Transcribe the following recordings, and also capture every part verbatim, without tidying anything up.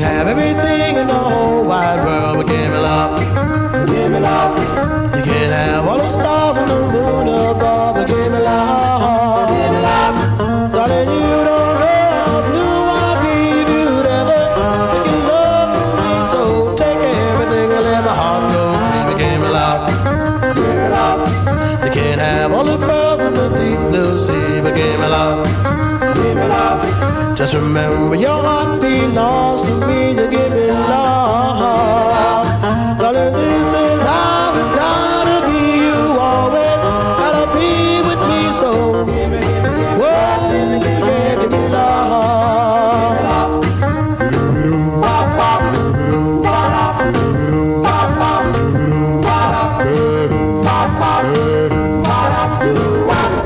have everything in the whole wide world, but give me love, give me love. You can't have all the stars and the moon above, but give me love, give me love. Darling, you don't know how blue I'd be if you'd ever take a look at me. So take everything and let my heart go free, but give me love, give me love. You can't have all the pearls in the deep blue sea, but give me love, give me love. Just remember your heart belongs to me, to give me love. Darling, this is how it's gotta be. You always gotta be with me, so give me, give me, whoa, yeah, give me love. Bop, bop, bop, bop, bop, bop, bop, bop.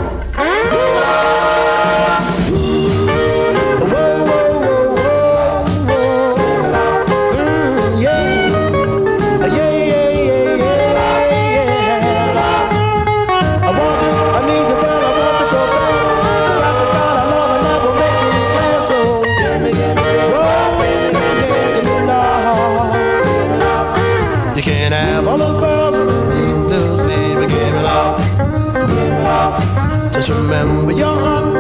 You can't have all the girls in the deep blue sea, but give me love, give me love. Just remember your heart